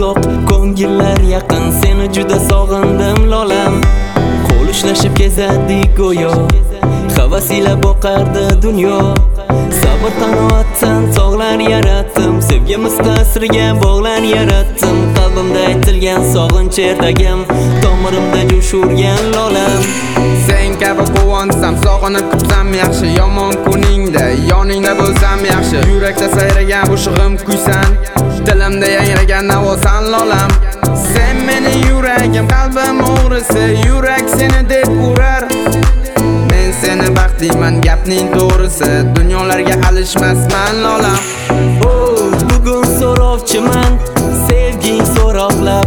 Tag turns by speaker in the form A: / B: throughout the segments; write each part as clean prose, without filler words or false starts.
A: uzoq, ko'ngillar yaqin, seni juda sog'indim lolam. Qo'l ushlashib kezardik go'yo, havas ila boqardi dunyo. Sabr qanoatdan tog'lar yaratdim, sevgimiz qasriga bog'lar yaratdim. Qalbimda aytilgan sog'inch erdagim, tomirimda jo'sh urgan lolam.
B: Sen kabi quvansam, sog'inib kutsam yaxshi, yomon kuningda yoningda bo'lsam yaxshi. Yurakda sayragan bo'shig'im kuysan, dilimda yangragan navosan lolam. Sen meni yuragim, qalbim o'g'risi, yurak seni deb urar. Men seni baxtliman, gapning to'g'risi, dunyolarga alishmasman lolam.
A: Bugun so'rovchiman, sevging so'roqlab.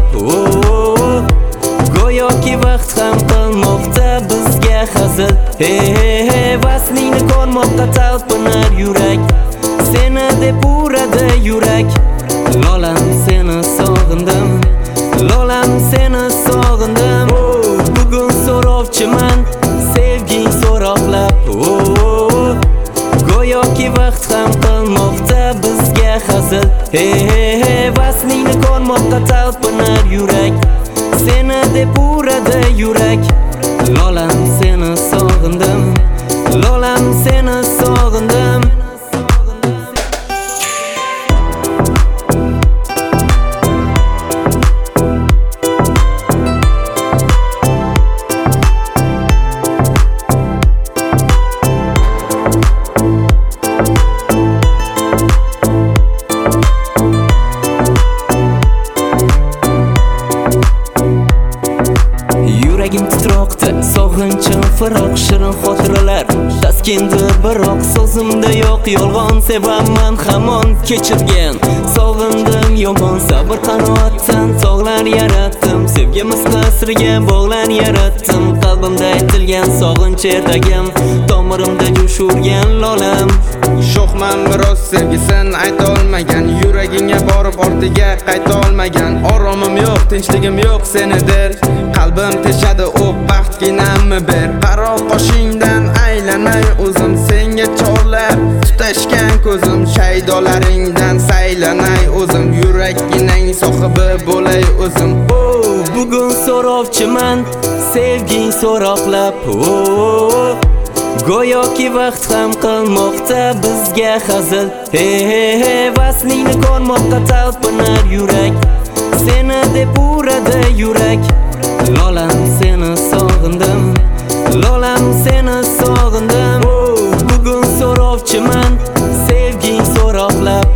A: Go'yoki vaqt ham qilmoqda bizga hazil. Vaslingni ko'rmoqqa talpinar yurak, seni deb uradi yurak. Lolam seni sog'indim, lolam seni sog'indim. Bugun so'rovchiman, sevging so'roqlab. Go'yoki vaqt ham qilmoqda bizga hazil. Vaslingni ko'rmoqqa talpinar yurak, seni deb uradi yurak. Lolam seni sog'indim, lolam seni sog'indim. Yuragim titroqda, sog'inchim firoq, shirin xotiralar taskindi biroq, so'zimda yo'q yolg'on, sevaman hamon kechirgan. Sog'indim yomon, sabr qanoatdan tog'lar yaratdim, sevgimiz qasriga bog'lar yaratdim. Qalbimda aytilgan sog'inch erdagim, tomirimda jo'sh urgan lolam.
B: Sho'xman biroz sevgisin aytolmagan, yuragingga borib ortiga qaytolmagan. Oromim yo'q, tinchligim yo'q senidir, qalbim teshadi u baxtginamni ber. Qaro qoshingdan aylanay o'zim, senga chorlab tutashgan ko'zim. Shaydolaringdan saylanay o'zim, yurakginang sohibi bo'lay o'zim.
A: Bugun so'rovchiman, sevging so'roqlab. Go'yoki vaqt ham qilmoqda bizga hazil. Vaslingni ko'rmoqqa talpinar yurak, seni deb uradi yurak. Lolam seni sog'indim, lolam seni sog'indim. Bugun so'rovchiman, sevging so'roqlab.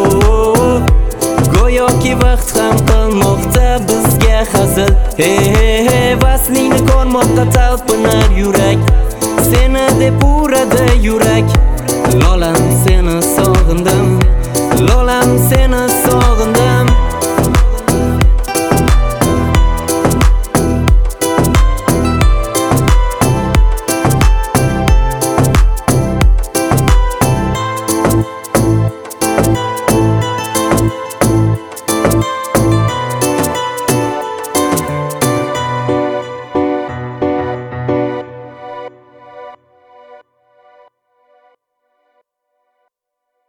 A: Go'yoki vaqt ham qilmoqda bizga hazil. Vaslingni ko'rmoqqa talpinar yurak, seni deb uradi yurak. Lolam seni sog'indim, lolam seni sog'indim.